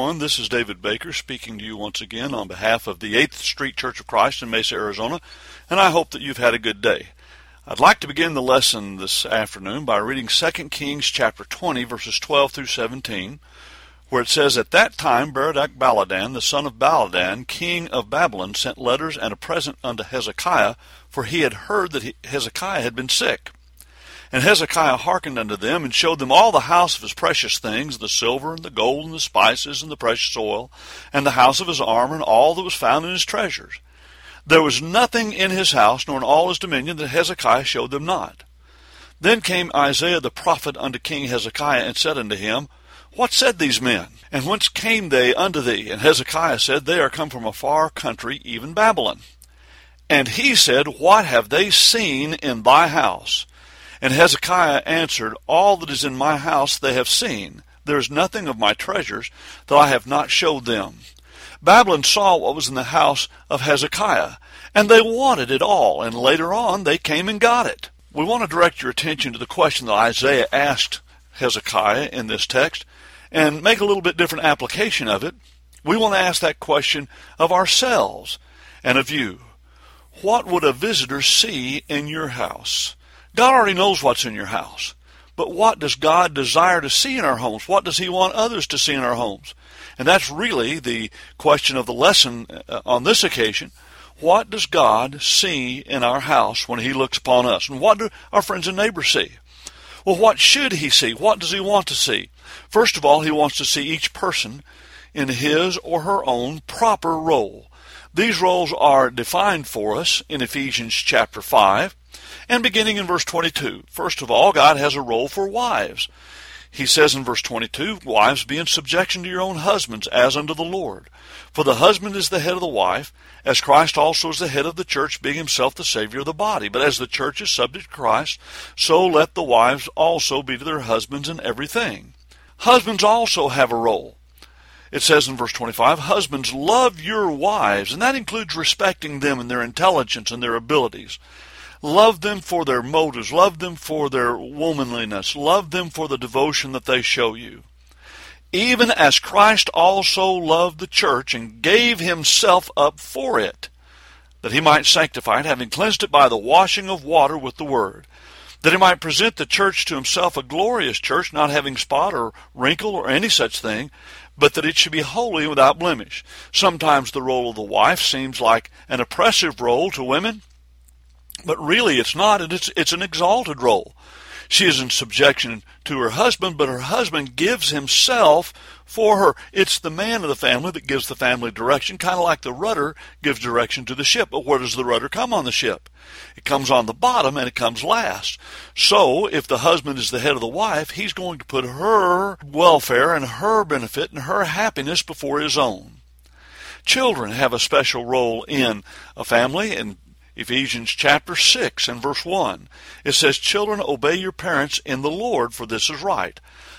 everyone. This is David Baker speaking to you once again on behalf of the 8th Street Church of Christ in Mesa, Arizona, and I hope that you've had a good day. I'd like to begin the lesson this afternoon by reading 2 Kings chapter 20, verses 12 through 17, where it says, "At that time Berodach-Baladan, the son of Baladan, king of Babylon, sent letters and a present unto Hezekiah, for he had heard that Hezekiah had been sick. And Hezekiah hearkened unto them, and showed them all the house of his precious things, the silver, and the gold, and the spices, and the precious oil, and the house of his armor, and all that was found in his treasures. There was nothing in his house, nor in all his dominion, that Hezekiah showed them not. Then came Isaiah the prophet unto King Hezekiah, and said unto him, What said these men? And whence came they unto thee? And Hezekiah said, They are come from a far country, even Babylon. And he said, What have they seen in thy house? And Hezekiah answered, All that is in my house they have seen. There is nothing of my treasures that I have not showed them. Babylon saw what was in the house of Hezekiah, and they wanted it all, and later on they came and got it." We want to direct your attention to the question that Isaiah asked Hezekiah in this text, and make a little bit different application of it. We want to ask that question of ourselves and of you. What would a visitor see in your house? God already knows what's in your house. But what does God desire to see in our homes? What does he want others to see in our homes? And that's really the question of the lesson on this occasion. What does God see in our house when he looks upon us? And what do our friends and neighbors see? Well, what should he see? What does he want to see? First of all, he wants to see each person in his or her own proper role. These roles are defined for us in Ephesians chapter 5. And beginning in verse 22, first of all, God has a role for wives. He says in verse 22, Wives, be in subjection to your own husbands, as unto the Lord. For the husband is the head of the wife, as Christ also is the head of the church, being himself the Savior of the body. But as the church is subject to Christ, so let the wives also be to their husbands in everything. Husbands also have a role. It says in verse 25, Husbands, love your wives, and that includes respecting them and their intelligence and their abilities. Love them for their motives. Love them for their womanliness. Love them for the devotion that they show you. Even as Christ also loved the church and gave himself up for it, that he might sanctify it, having cleansed it by the washing of water with the word, that he might present the church to himself a glorious church, not having spot or wrinkle or any such thing, but that it should be holy and without blemish. Sometimes the role of the wife seems like an oppressive role to women, but really it's not, and it's an exalted role. She is in subjection to her husband, but her husband gives himself for her. It's the man of the family that gives the family direction, kind of like the rudder gives direction to the ship. But where does the rudder come on the ship? It comes on the bottom, and it comes last. So if the husband is the head of the wife, he's going to put her welfare and her benefit and her happiness before his own. Children have a special role in a family, and Ephesians chapter 6 and verse 1. It says, Children, obey your parents in the Lord, for this is right.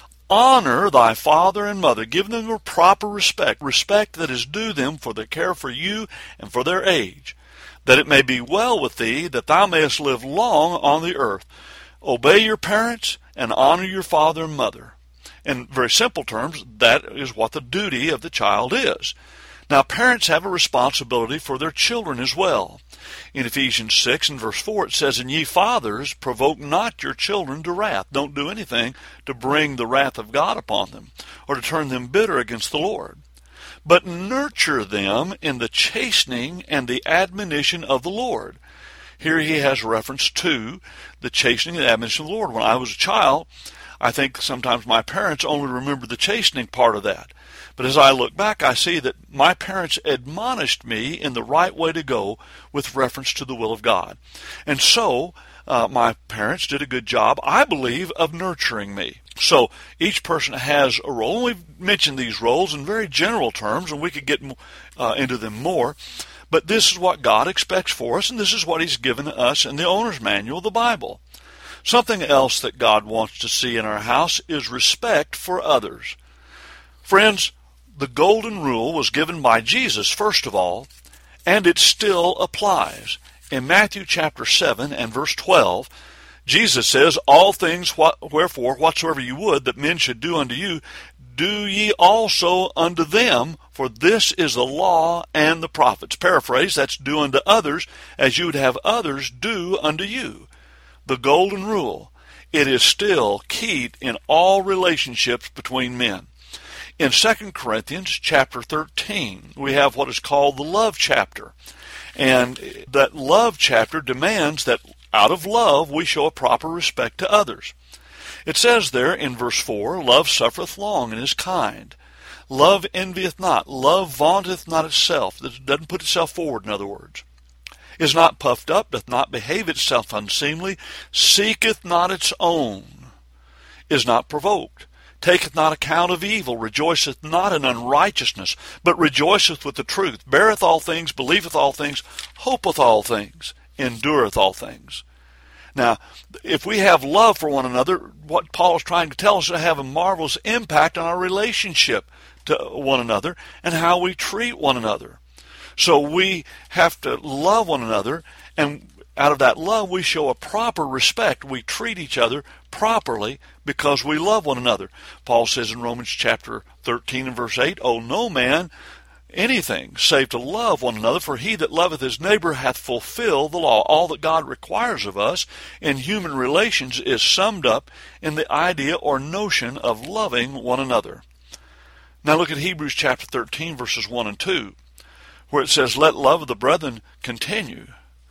Honor thy father and mother. Give them a proper respect that is due them for their care for you and for their age, that it may be well with thee, that thou mayest live long on the earth. Obey your parents and honor your father and mother. In very simple terms, that is what the duty of the child is. Now, parents have a responsibility for their children as well. In Ephesians 6 and verse 4, it says, And ye fathers, provoke not your children to wrath. Don't do anything to bring the wrath of God upon them, or to turn them bitter against the Lord. But nurture them in the chastening and the admonition of the Lord. Here he has reference to the chastening and admonition of the Lord. When I was a child, I think sometimes my parents only remember the chastening part of that. But as I look back, I see that my parents admonished me in the right way to go with reference to the will of God. And so, my parents did a good job, I believe, of nurturing me. So, each person has a role. And we've mentioned these roles in very general terms, and we could get into them more. But this is what God expects for us, and this is what he's given us in the owner's manual of the Bible. Something else that God wants to see in our house is respect for others. Friends, the golden rule was given by Jesus, first of all, and it still applies. In Matthew chapter 7 and verse 12, Jesus says, All things wherefore whatsoever you would that men should do unto you, do ye also unto them, for this is the law and the prophets. Paraphrase, that's do unto others as you would have others do unto you. The golden rule. It is still key in all relationships between men. In 2 Corinthians chapter 13, we have what is called the love chapter. And that love chapter demands that out of love we show a proper respect to others. It says there in verse 4, love suffereth long and is kind. Love envieth not. Love vaunteth not itself. It doesn't put itself forward, in other words. Is not puffed up, doth not behave itself unseemly, seeketh not its own, is not provoked, taketh not account of evil, rejoiceth not in unrighteousness, but rejoiceth with the truth, beareth all things, believeth all things, hopeth all things, endureth all things. Now, if we have love for one another, what Paul is trying to tell us is to have a marvelous impact on our relationship to one another and how we treat one another. So we have to love one another, and out of that love we show a proper respect. We treat each other properly because we love one another. Paul says in Romans chapter 13 and verse 8, owe no man anything save to love one another, for he that loveth his neighbor hath fulfilled the law. All that God requires of us in human relations is summed up in the idea or notion of loving one another. Now look at Hebrews chapter 13 verses 1 and 2, where it says, let love of the brethren continue.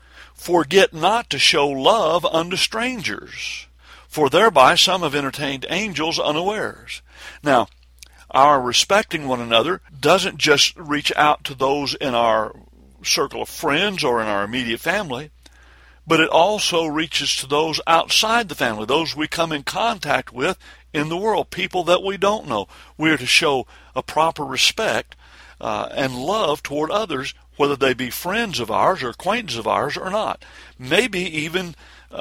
Forget not to show love unto strangers, for thereby some have entertained angels unawares. Now, our respecting one another doesn't just reach out to those in our circle of friends or in our immediate family, but it also reaches to those outside the family, those we come in contact with in the world, people that we don't know. We are to show a proper respect and love toward others, whether they be friends of ours or acquaintances of ours or not. Maybe even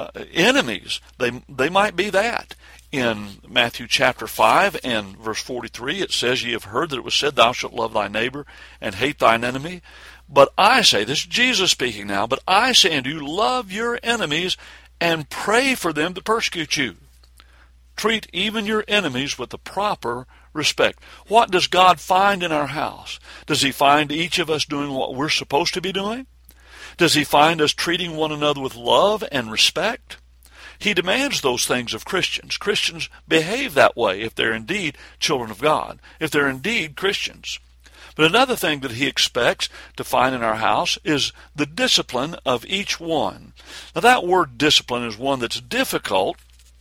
enemies. They might be that. In Matthew chapter 5 and verse 43, it says, ye have heard that it was said, thou shalt love thy neighbor and hate thine enemy. But I say, this is Jesus speaking now, but I say unto you, love your enemies and pray for them that persecute you. Treat even your enemies with the proper respect. What does God find in our house? Does he find each of us doing what we're supposed to be doing? Does he find us treating one another with love and respect? He demands those things of Christians. Christians behave that way if they're indeed children of God, if they're indeed Christians. But another thing that he expects to find in our house is the discipline of each one. Now that word discipline is one that's difficult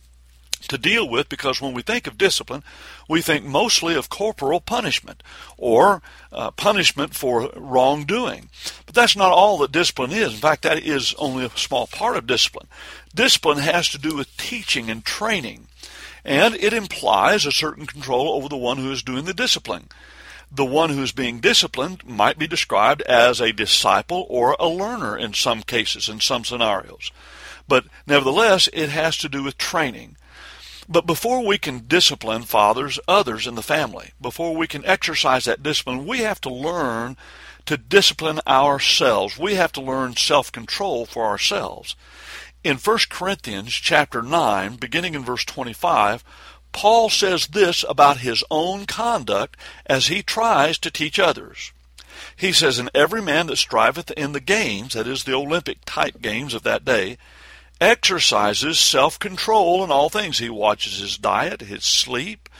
to deal with, because when we think of discipline, we think mostly of corporal punishment or punishment for wrongdoing. But that's not all that discipline is. In fact, that is only a small part of discipline. Discipline has to do with teaching and training, and it implies a certain control over the one who is doing the discipline. The one who is being disciplined might be described as a disciple or a learner in some cases, in some scenarios. But nevertheless, it has to do with training. But before we can discipline others in the family, before we can exercise that discipline, we have to learn to discipline ourselves. We have to learn self-control for ourselves. In 1 Corinthians chapter 9, beginning in verse 25, Paul says this about his own conduct as he tries to teach others. He says, and every man that striveth in the games, that is the Olympic type games of that day, exercises self-control in all things. He watches his diet, his sleep,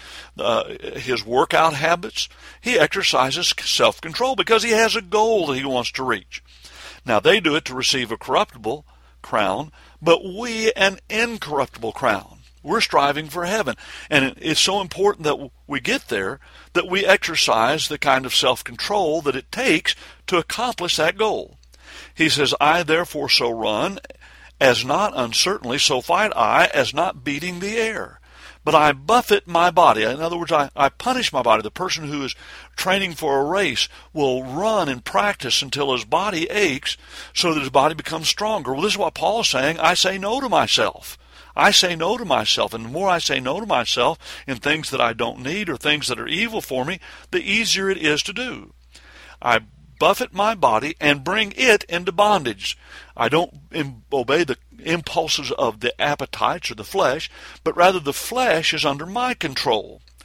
his workout habits. He exercises self-control because he has a goal that he wants to reach. Now, they do it to receive a corruptible crown, but we an incorruptible crown. We're striving for heaven. And it's so important that we get there, that we exercise the kind of self-control that it takes to accomplish that goal. He says, I therefore so run, as not uncertainly, so fight I, as not beating the air. But I buffet my body. In other words, I punish my body. The person who is training for a race will run and practice until his body aches so that his body becomes stronger. Well, this is what Paul is saying. I say no to myself. I say no to myself. And the more I say no to myself in things that I don't need or things that are evil for me, the easier it is to do. I buffet my body and bring it into bondage. I don't obey the impulses of the appetites or the flesh, but rather the flesh is under my control.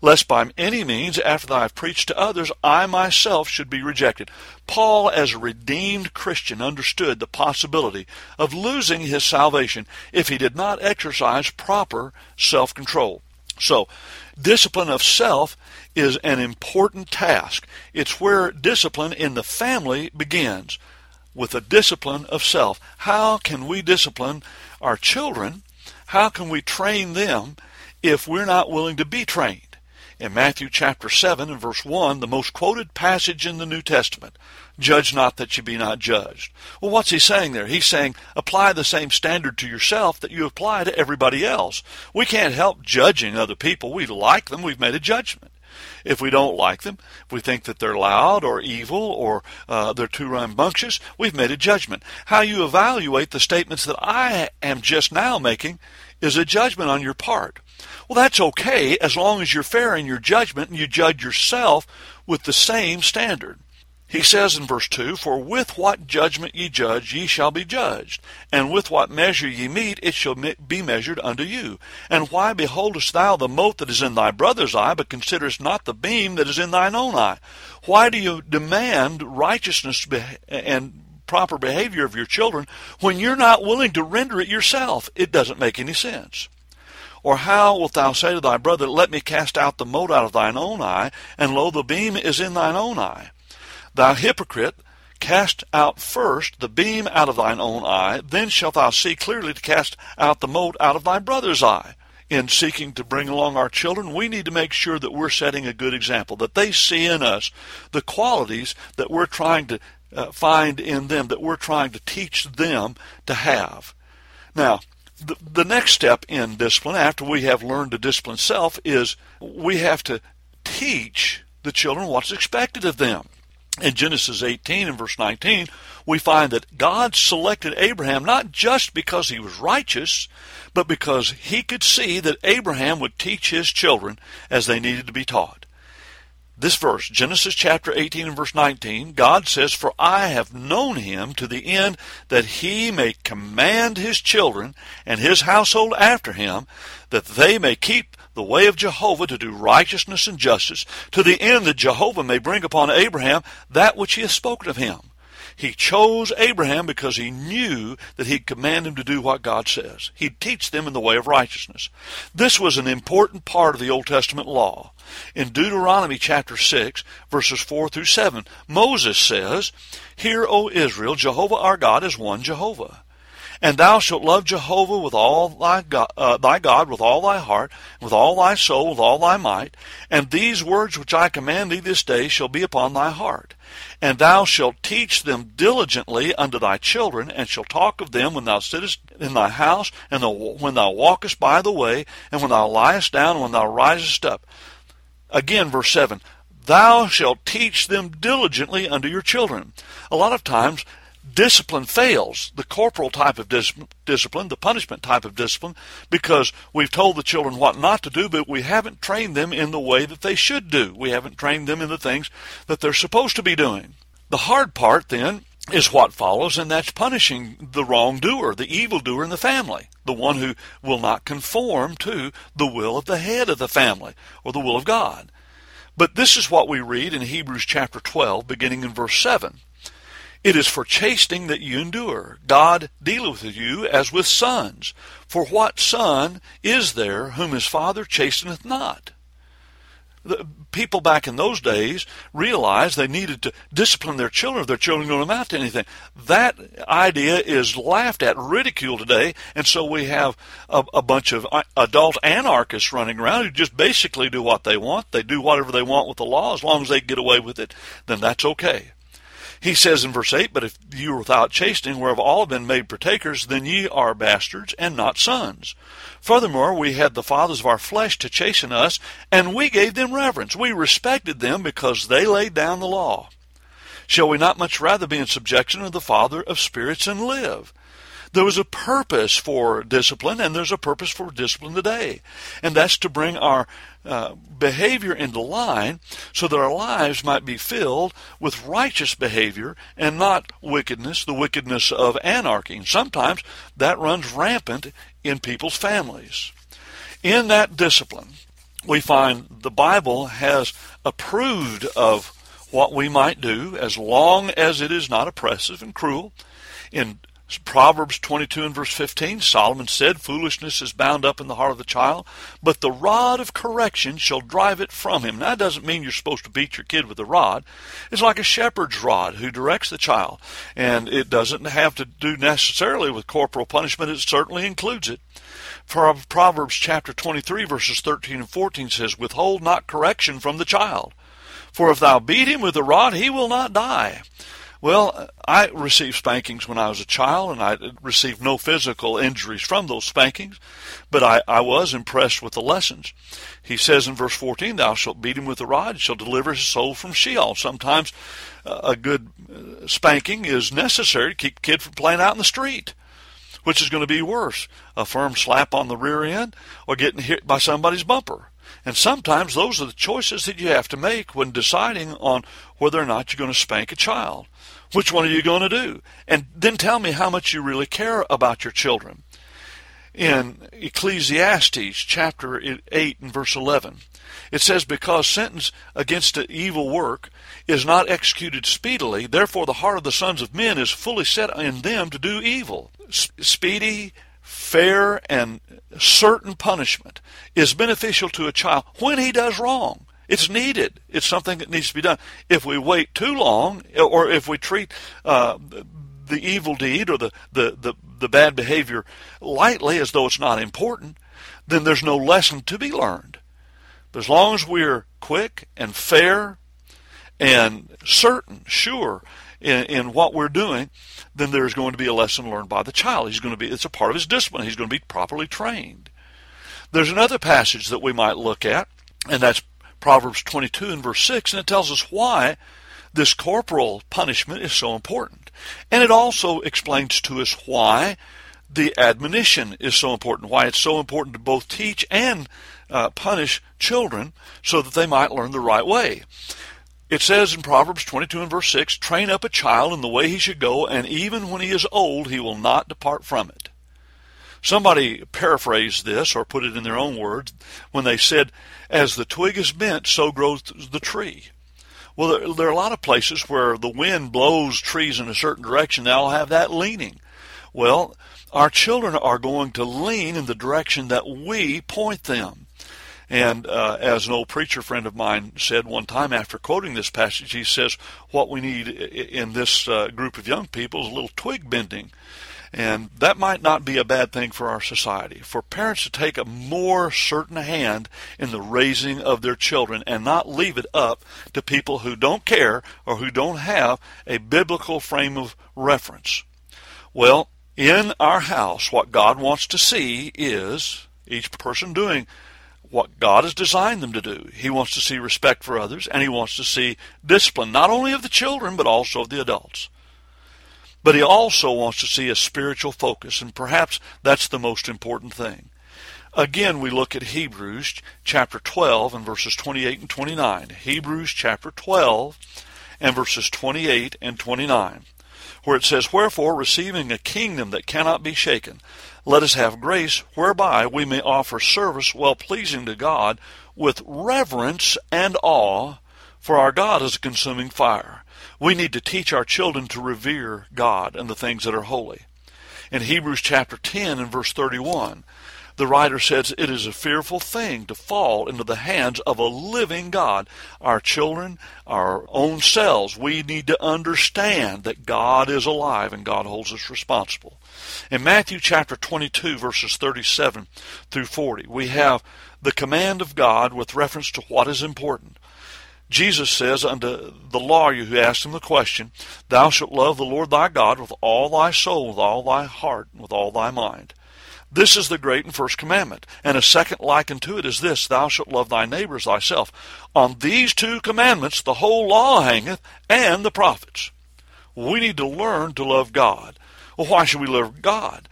lest by any means, after that I have preached to others, I myself should be rejected. Paul, as a redeemed Christian, understood the possibility of losing his salvation if he did not exercise proper self-control. So, discipline of self is an important task. It's where discipline in the family begins, with the discipline of self. How can we discipline our children? How can we train them if we're not willing to be trained? In Matthew chapter 7 and verse 1, the most quoted passage in the New Testament, judge not that you be not judged. Well, what's he saying there? He's saying, apply the same standard to yourself that you apply to everybody else. We can't help judging other people. We like them. We've made a judgment. If we don't like them, if we think that they're loud or evil or they're too rambunctious, we've made a judgment. How you evaluate the statements that I am just now making is a judgment on your part. Well, that's okay as long as you're fair in your judgment and you judge yourself with the same standard. He says in verse 2, For with what judgment ye judge, ye shall be judged, and with what measure ye mete, it shall be measured unto you. And why beholdest thou the mote that is in thy brother's eye, but considerest not the beam that is in thine own eye? Why do you demand righteousness and proper behavior of your children when you're not willing to render it yourself? It doesn't make any sense. Or how wilt thou say to thy brother, Let me cast out the mote out of thine own eye, and lo, the beam is in thine own eye? Thou hypocrite, cast out first the beam out of thine own eye, then shalt thou see clearly to cast out the mote out of thy brother's eye. In seeking to bring along our children, we need to make sure that we're setting a good example, that they see in us the qualities that we're trying to find in them, that we're trying to teach them to have. Now, the next step in discipline, after we have learned to discipline self, is we have to teach the children what's expected of them. In Genesis 18 and verse 19, we find that God selected Abraham not just because he was righteous, but because he could see that Abraham would teach his children as they needed to be taught. This verse, Genesis chapter 18 and verse 19, God says, For I have known him to the end that he may command his children and his household after him, that they may keep the way of Jehovah to do righteousness and justice, to the end that Jehovah may bring upon Abraham that which he has spoken of him. He chose Abraham because he knew that he'd command him to do what God says. He'd teach them in the way of righteousness. This was an important part of the Old Testament law. In Deuteronomy chapter 6, verses 4 through 7, Moses says, Hear, O Israel, Jehovah our God is one Jehovah. And thou shalt love Jehovah with all thy God with all thy heart, with all thy soul, with all thy might. And these words which I command thee this day shall be upon thy heart. And thou shalt teach them diligently unto thy children, and shalt talk of them when thou sittest in thy house, and when thou walkest by the way, and when thou liest down, and when thou risest up. Again, verse 7, Thou shalt teach them diligently unto your children. A lot of times, discipline fails, the corporal type of discipline, the punishment type of discipline, because we've told the children what not to do, but we haven't trained them in the way that they should do. We haven't trained them in the things that they're supposed to be doing. The hard part, then, is what follows, and that's punishing the wrongdoer, the evildoer in the family, the one who will not conform to the will of the head of the family, or the will of God. But this is what we read in Hebrews chapter 12, beginning in verse 7. It is for chastening that you endure. God dealeth with you as with sons. For what son is there whom his father chasteneth not? The people back in those days realized they needed to discipline their children if their children don't amount to anything. That idea is laughed at, ridiculed today, and so we have a bunch of adult anarchists running around who just basically do what they want. They do whatever they want with the law. As long as they get away with it, then that's okay. He says in verse 8, But if you are without chastening, whereof all have been made partakers, then ye are bastards and not sons. Furthermore, we had the fathers of our flesh to chasten us, and we gave them reverence. We respected them because they laid down the law. Shall we not much rather be in subjection to the Father of spirits and live? There was a purpose for discipline, and there's a purpose for discipline today. And that's to bring our behavior into line so that our lives might be filled with righteous behavior and not wickedness, the wickedness of anarchy. And sometimes that runs rampant in people's families. In that discipline, we find the Bible has approved of what we might do as long as it is not oppressive and cruel. In Proverbs 22 and verse 15, Solomon said, "Foolishness is bound up in the heart of the child, but the rod of correction shall drive it from him." Now, that doesn't mean you're supposed to beat your kid with a rod. It's like a shepherd's rod who directs the child. And it doesn't have to do necessarily with corporal punishment. It certainly includes it. Proverbs chapter 23 verses 13 and 14 says, "Withhold not correction from the child, for if thou beat him with a rod, he will not die." Well, I received spankings when I was a child, and I received no physical injuries from those spankings, but I was impressed with the lessons. He says in verse 14, "Thou shalt beat him with a rod, shall deliver his soul from Sheol." Sometimes a good spanking is necessary to keep the kid from playing out in the street. Which is going to be worse, a firm slap on the rear end or getting hit by somebody's bumper? And sometimes those are the choices that you have to make when deciding on whether or not you're going to spank a child. Which one are you going to do? And then tell me how much you really care about your children. In Ecclesiastes chapter 8 and verse 11, it says, "Because sentence against an evil work is not executed speedily, therefore the heart of the sons of men is fully set in them to do evil." Speedy, fair, and certain punishment is beneficial to a child when he does wrong. It's needed. It's something that needs to be done. If we wait too long, or if we treat the evil deed or the bad behavior lightly as though it's not important, then there's no lesson to be learned. But as long as we're quick and fair and certain, sure in what we're doing, then there's going to be a lesson learned by the child. It's a part of his discipline. He's going to be properly trained. There's another passage that we might look at, and that's Proverbs 22 and verse 6, and it tells us why this corporal punishment is so important. And it also explains to us why the admonition is so important, why it's so important to both teach and punish children so that they might learn the right way. It says in Proverbs 22 and verse 6, "Train up a child in the way he should go, and even when he is old, he will not depart from it." Somebody paraphrased this, or put it in their own words, when they said, "As the twig is bent, so grows the tree." Well, there are a lot of places where the wind blows trees in a certain direction. They'll have that leaning. Well, our children are going to lean in the direction that we point them. And as an old preacher friend of mine said one time after quoting this passage, he says, what we need in this group of young people is a little twig bending. And that might not be a bad thing for our society, for parents to take a more certain hand in the raising of their children and not leave it up to people who don't care or who don't have a biblical frame of reference. Well, in our house, what God wants to see is each person doing what God has designed them to do. He wants to see respect for others, and he wants to see discipline, not only of the children, but also of the adults. But he also wants to see a spiritual focus, and perhaps that's the most important thing. Again, we look at Hebrews chapter 12 and verses 28 and 29. Hebrews chapter 12 and verses 28 and 29, where it says, "Wherefore, receiving a kingdom that cannot be shaken, let us have grace whereby we may offer service well-pleasing to God with reverence and awe, for our God is a consuming fire." We need to teach our children to revere God and the things that are holy. In Hebrews chapter 10 and verse 31, the writer says, "It is a fearful thing to fall into the hands of a living God." Our children, our own selves, we need to understand that God is alive and God holds us responsible. In Matthew chapter 22, verses 37 through 40, we have the command of God with reference to what is important. Jesus says unto the lawyer who asked him the question, "Thou shalt love the Lord thy God with all thy soul, with all thy heart, and with all thy mind. This is the great and first commandment. And a second like unto it is this, Thou shalt love thy neighbor as thyself. On these two commandments the whole law hangeth, and the prophets." We need to learn to love God. Well, why should we love God?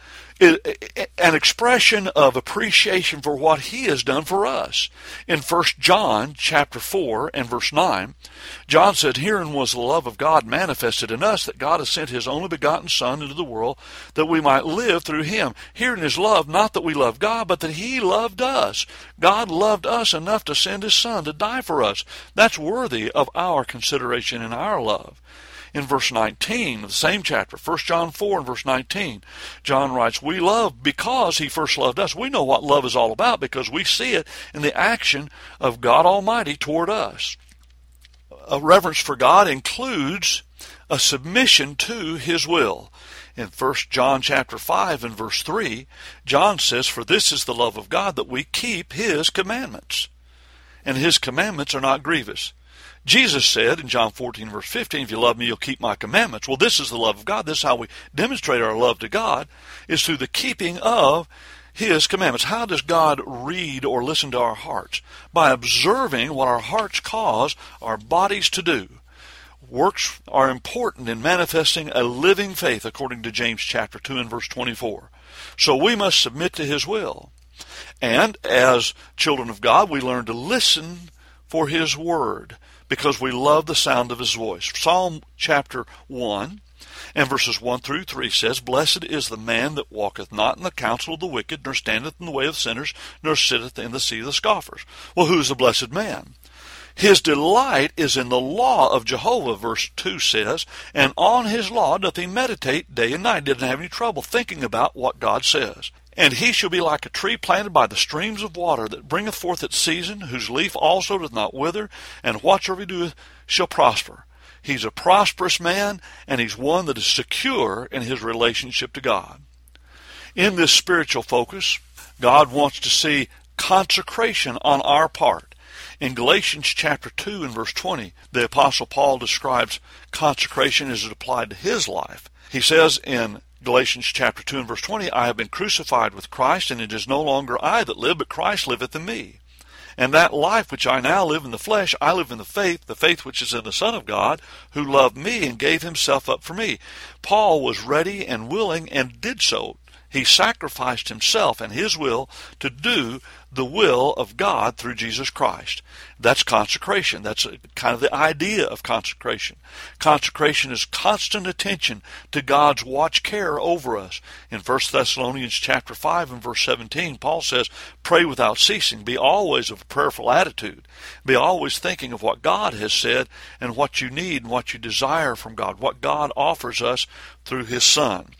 an expression of appreciation for what he has done for us. In 1 John chapter 4 and verse 9, John said, "Herein was the love of God manifested in us, that God has sent his only begotten Son into the world, that we might live through him. Herein is love, not that we love God, but that he loved us." God loved us enough to send his Son to die for us. That's worthy of our consideration and our love. In verse 19 of the same chapter, 1 John 4 and verse 19, John writes, "We love because he first loved us." We know what love is all about because we see it in the action of God Almighty toward us. A reverence for God includes a submission to his will. In 1 John chapter 5 and verse 3, John says, "For this is the love of God, that we keep his commandments. And his commandments are not grievous." Jesus said in John 14 verse 15, "If you love me, you'll keep my commandments." Well, this is the love of God. This is how we demonstrate our love to God, is through the keeping of his commandments. How does God read or listen to our hearts? By observing what our hearts cause our bodies to do. Works are important in manifesting a living faith, according to James chapter 2 and verse 24. So we must submit to his will. And as children of God, we learn to listen for his word, because we love the sound of his voice. Psalm chapter 1 and verses 1 through 3 says, "Blessed is the man that walketh not in the counsel of the wicked, nor standeth in the way of sinners, nor sitteth in the seat of the scoffers." Well, who's the blessed man? "His delight is in the law of Jehovah," verse 2 says, "and on his law doth he meditate day and night." Didn't have any trouble thinking about what God says. "And he shall be like a tree planted by the streams of water, that bringeth forth its season, whose leaf also doth not wither, and whatsoever he doeth shall prosper." He's a prosperous man, and he's one that is secure in his relationship to God. In this spiritual focus, God wants to see consecration on our part. In Galatians chapter 2 and verse 20, the Apostle Paul describes consecration as it applied to his life. He says in Galatians chapter 2 and verse 20, "I have been crucified with Christ, and it is no longer I that live, but Christ liveth in me. And that life which I now live in the flesh, I live in the faith which is in the Son of God, who loved me and gave himself up for me." Paul was ready and willing and did so. He sacrificed himself and his will to do the will of God through Jesus Christ. That's consecration. That's kind of the idea of consecration. Consecration is constant attention to God's watch care over us. In 1 Thessalonians chapter 5 and verse 17, Paul says, "Pray without ceasing. Be always of a prayerful attitude. Be always thinking of what God has said and what you need and what you desire from God, what God offers us through his Son."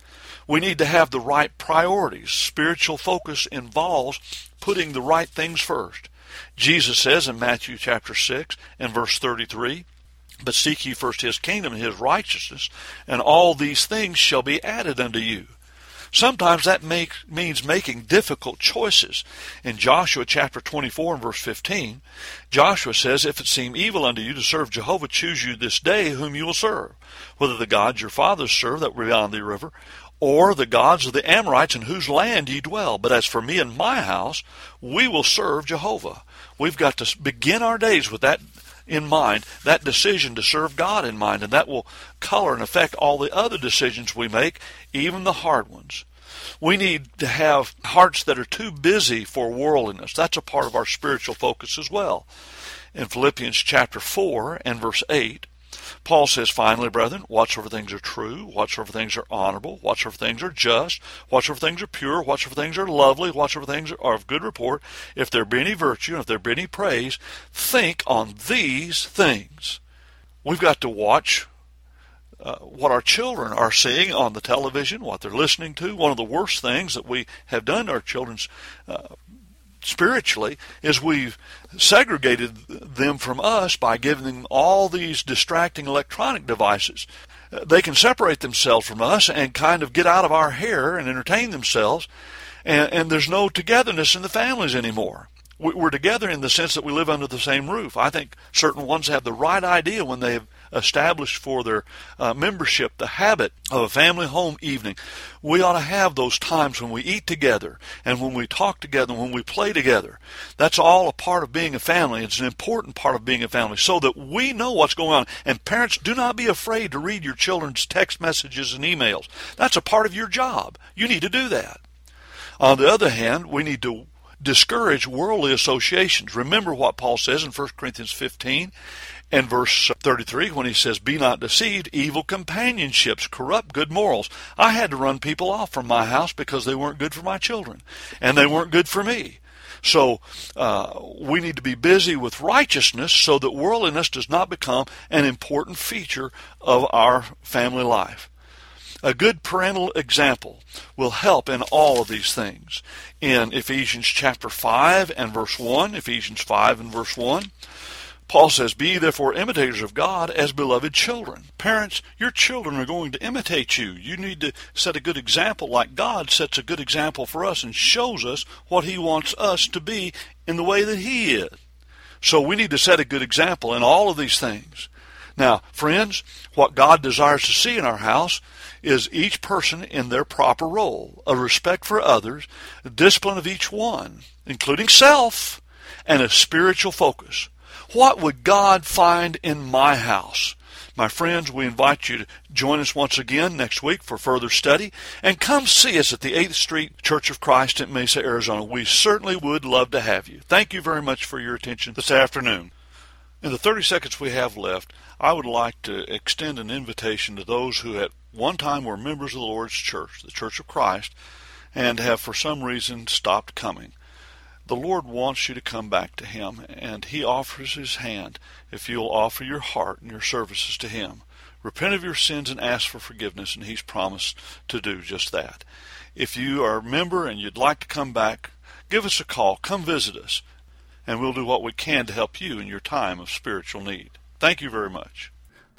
We need to have the right priorities. Spiritual focus involves putting the right things first. Jesus says in Matthew chapter 6 and verse 33, "But seek ye first his kingdom and his righteousness, and all these things shall be added unto you." Sometimes that means making difficult choices. In Joshua chapter 24 and verse 15, Joshua says, "If it seem evil unto you to serve Jehovah, choose you this day whom you will serve, whether the gods your fathers served that were beyond the river, or the gods of the Amorites in whose land ye dwell. But as for me and my house, we will serve Jehovah." We've got to begin our days with that in mind, that decision to serve God in mind, and that will color and affect all the other decisions we make, even the hard ones. We need to have hearts that are too busy for worldliness. That's a part of our spiritual focus as well. In Philippians chapter 4 and verse 8, Paul says, "Finally, brethren, whatsoever things are true, whatsoever things are honorable, whatsoever things are just, whatsoever things are pure, whatsoever things are lovely, whatsoever things are of good report, if there be any virtue, and if there be any praise, think on these things." We've got to watch what our children are seeing on the television, what they're listening to. One of the worst things that we have done to our children's spiritually is we've segregated them from us by giving them all these distracting electronic devices. They can separate themselves from us and kind of get out of our hair and entertain themselves, and there's no togetherness in the families anymore. We're together in the sense that we live under the same roof. I think certain ones have the right idea when they have established for their membership the habit of a family home evening. We ought to have those times when we eat together and when we talk together and when we play together. That's all a part of being a family. It's an important part of being a family so that we know what's going on. And parents, do not be afraid to read your children's text messages and emails. That's a part of your job. You need to do that. On the other hand, we need to discourage worldly associations. Remember what Paul says in 1 Corinthians 15 and verse 33 when he says, "Be not deceived, evil companionships corrupt good morals." I had to run people off from my house because they weren't good for my children, and they weren't good for me. So we need to be busy with righteousness so that worldliness does not become an important feature of our family life. A good parental example will help in all of these things. In Ephesians chapter 5 and verse 1, Ephesians 5 and verse 1, Paul says, "Be therefore imitators of God as beloved children." Parents, your children are going to imitate you. You need to set a good example like God sets a good example for us and shows us what he wants us to be in the way that he is. So we need to set a good example in all of these things. Now, friends, what God desires to see in our house is each person in their proper role, a respect for others, a discipline of each one, including self, and a spiritual focus. What would God find in my house? My friends, we invite you to join us once again next week for further study, and come see us at the 8th Street Church of Christ in Mesa, Arizona. We certainly would love to have you. Thank you very much for your attention this afternoon. In the 30 seconds we have left, I would like to extend an invitation to those who at one time were members of the Lord's church, the Church of Christ, and have for some reason stopped coming. The Lord wants you to come back to him, and he offers his hand if you'll offer your heart and your services to him. Repent of your sins and ask for forgiveness, and he's promised to do just that. If you are a member and you'd like to come back, give us a call, come visit us, and we'll do what we can to help you in your time of spiritual need. Thank you very much.